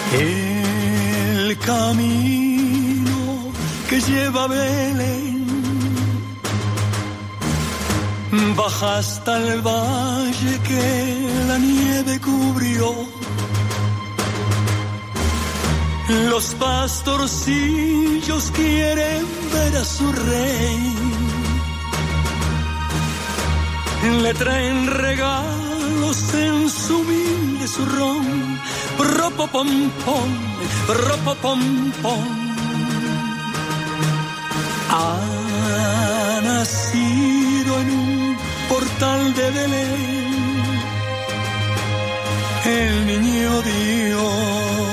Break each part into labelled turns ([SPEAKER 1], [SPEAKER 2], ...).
[SPEAKER 1] El camino que lleva a Belén baja hasta el valle que la nieve cubrió. Los pastorcillos quieren ver a su rey. Le traen regalos en su humilde zurrón. Ropopompón, ropopompón. Ha nacido en un portal de Belén el niño Dios.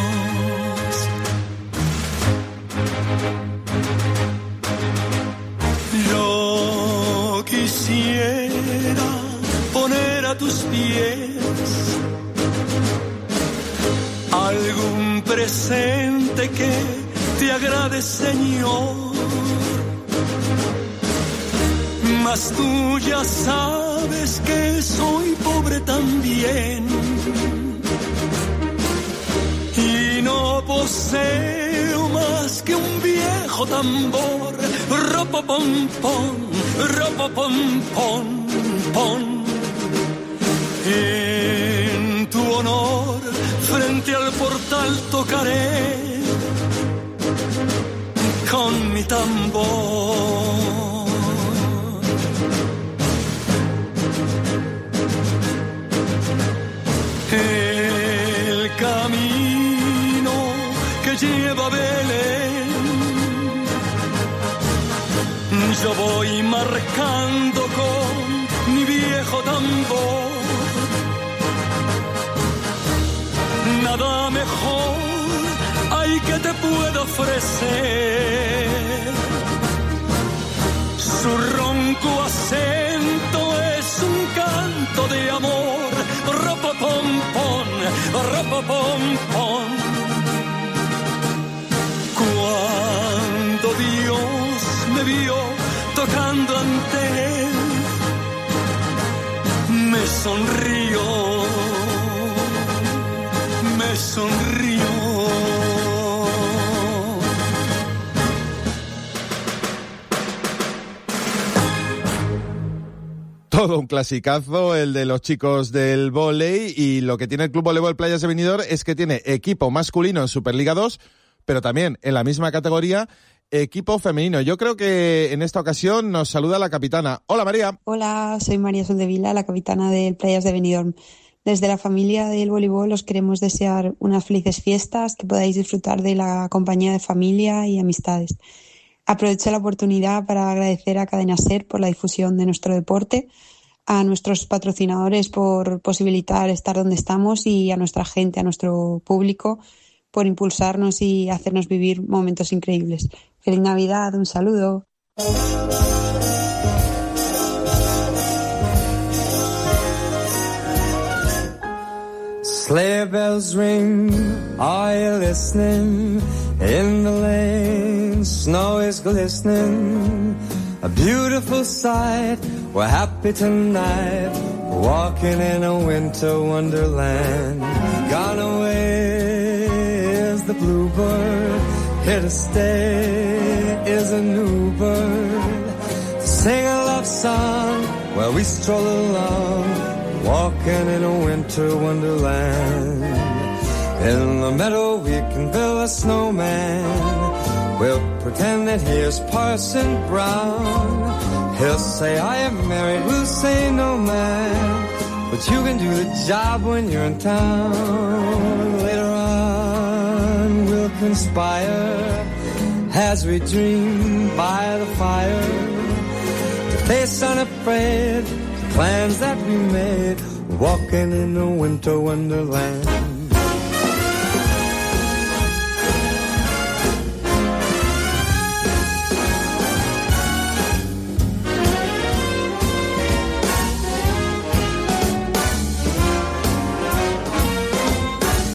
[SPEAKER 1] Yo quisiera poner a tus pies algún presente que te agrade, Señor. Mas tú ya sabes que soy pobre también y no poseo más que un viejo tambor. Ropopompón, ropopompón, pon. En tu honor frente al portal tocaré con mi tambor. El camino que lleva a Belén, yo voy marcando con mi viejo tambor. Nada mejor hay que te puedo ofrecer. Su ronco acento es un canto de amor. Ropopompón, ropopompón. Cuando Dios me vio tocando ante él, me sonrió, me sonrió.
[SPEAKER 2] Todo un clasicazo, el de los chicos del vóley, y lo que tiene el Club Voleibol Playas de Benidorm es que tiene equipo masculino en Superliga 2, pero también en la misma categoría equipo femenino. Yo creo que en esta ocasión nos saluda la capitana. Hola, María.
[SPEAKER 3] Hola, soy María Soldevila, la capitana del Playas de Benidorm. Desde la familia del voleibol os queremos desear unas felices fiestas, que podáis disfrutar de la compañía de familia y amistades. Aprovecho la oportunidad para agradecer a Cadena SER por la difusión de nuestro deporte, a nuestros patrocinadores por posibilitar estar donde estamos y a nuestra gente, a nuestro público, por impulsarnos y hacernos vivir momentos increíbles. ¡Feliz Navidad! Un saludo.
[SPEAKER 4] Sleigh bells ring, are you listening? In the lane, snow is glistening. A beautiful sight, we're happy tonight. Walking in a winter wonderland. Gone away is the bluebird. Here to stay is a new bird. Sing a love song while we stroll along. Walking in a winter wonderland. In the meadow we can build a snowman. We'll pretend that here's Parson Brown. He'll say I am married, we'll say no man. But you can do the job when you're in town. Later on we'll conspire as we dream by the fire. To face unafraid plans that we made, walking in a winter wonderland.